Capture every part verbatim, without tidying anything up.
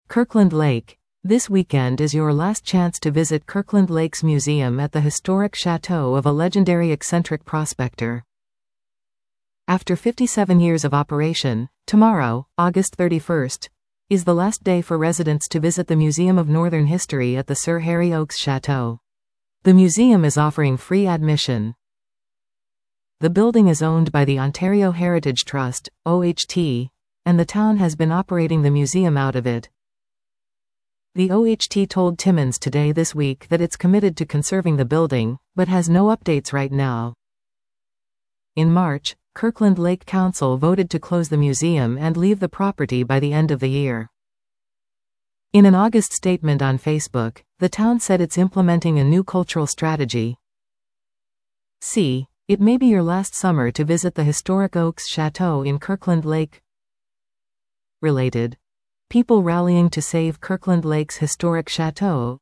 Kirkland Lake. This weekend is your last chance to visit Kirkland Lake's museum at the historic chateau of a legendary eccentric prospector. After fifty-seven years of operation, tomorrow, August thirty-first, is the last day for residents to visit the Museum of Northern History at the Sir Harry Oakes Chateau. The museum is offering free admission. The building is owned by the Ontario Heritage Trust, O H T, and the town has been operating the museum out of it. The O H T told Timmins Today this week that it's committed to conserving the building, but has no updates right now. In March, Kirkland Lake Council voted to close the museum and leave the property by the end of the year. In an August statement on Facebook, the town said it's implementing a new cultural strategy. See, it may be your last summer to visit the historic Oakes Chateau in Kirkland Lake. Related. People rallying to save Kirkland Lake's historic chateau.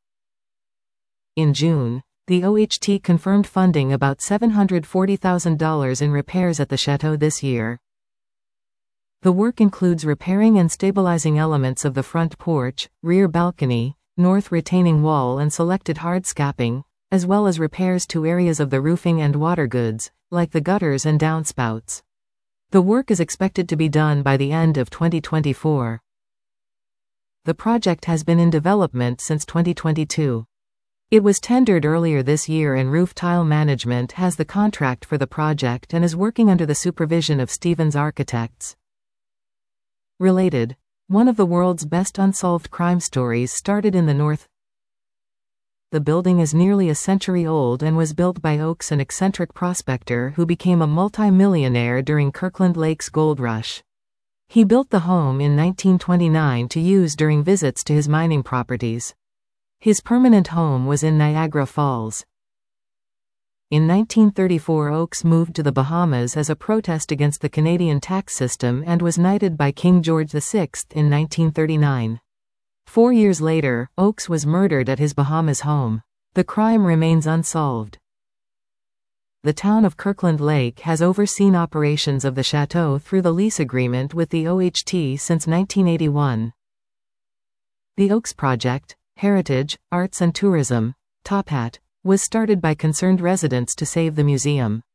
In June, the O H T confirmed funding about seven hundred forty thousand dollars in repairs at the chateau this year. The work includes repairing and stabilizing elements of the front porch, rear balcony, north retaining wall and selected hardscaping, as well as repairs to areas of the roofing and water goods, like the gutters and downspouts. The work is expected to be done by the end of twenty twenty-four. The project has been in development since twenty twenty-two. It was tendered earlier this year and Roof Tile Management has the contract for the project and is working under the supervision of Stevens Architects. Related. One of the world's best unsolved crime stories started in the north. The building is nearly a century old and was built by Oakes, an eccentric prospector who became a multi-millionaire during Kirkland Lake's gold rush. He built the home in nineteen twenty-nine to use during visits to his mining properties. His permanent home was in Niagara Falls. In nineteen thirty-four, Oakes moved to the Bahamas as a protest against the Canadian tax system and was knighted by King George the Sixth in nineteen thirty-nine. Four years later, Oakes was murdered at his Bahamas home. The crime remains unsolved. The town of Kirkland Lake has overseen operations of the chateau through the lease agreement with the O H T since nineteen eighty-one. The Oakes Project, Heritage, Arts and Tourism, Top Hat, was started by concerned residents to save the museum.